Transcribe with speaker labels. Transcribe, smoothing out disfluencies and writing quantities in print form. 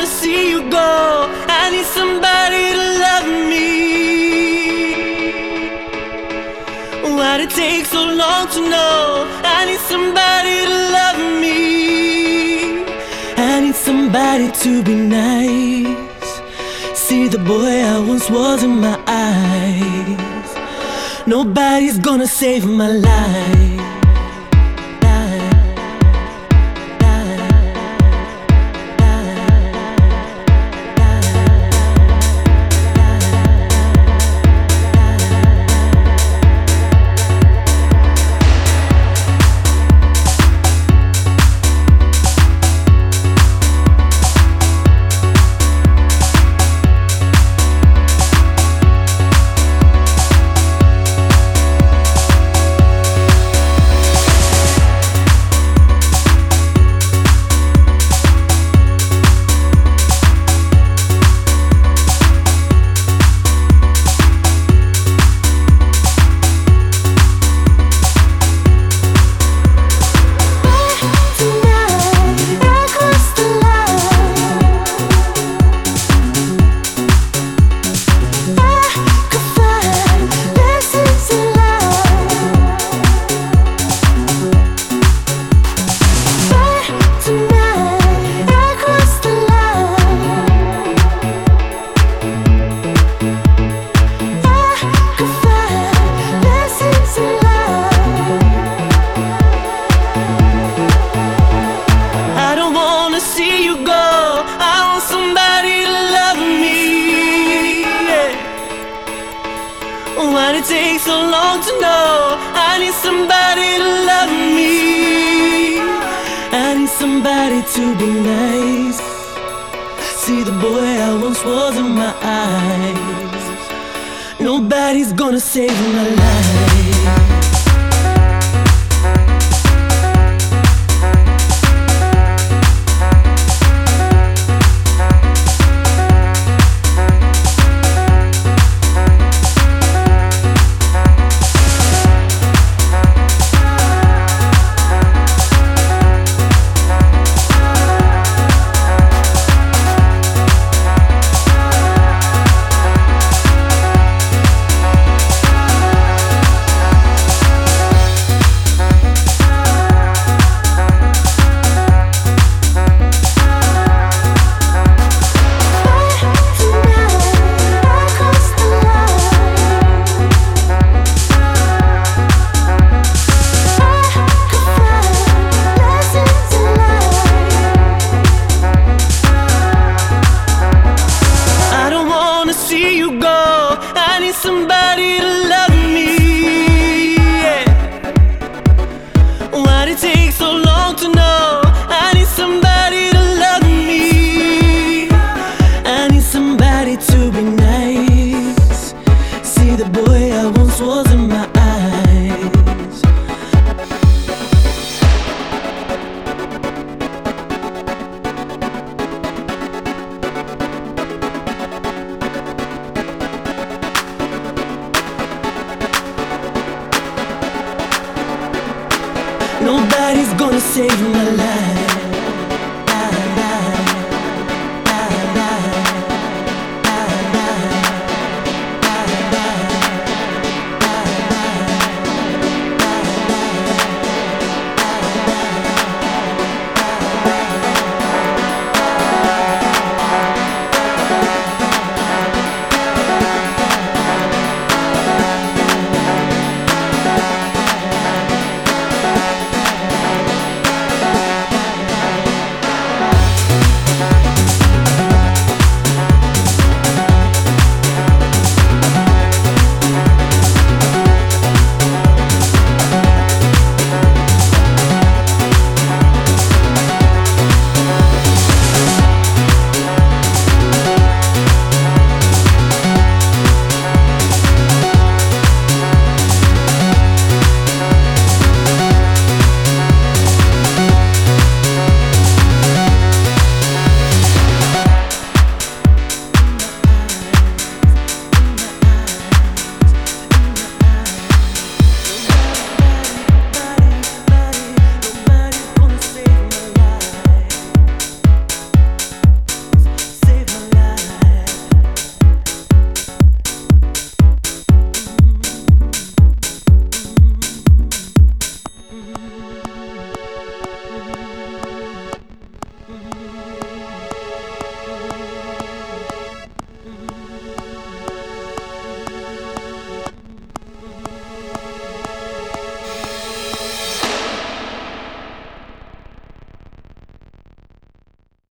Speaker 1: wanna see you go. I need somebody to love me. Why'd it take so long to know? I need somebody to love me. I need somebody to be nice. See the boy I once was in my eyes. Nobody's gonna save my life. Why'd it take so long to know? I need somebody to love me. I need somebody to be nice. See the boy I once was in my eyes. Nobody's gonna save my life. See you go. I need somebody to love me. Yeah. Why'd it take so long to know? I need somebody to love me. I need somebody to be nice. See the boy I once was in my eyes. Nobody's gonna save my life.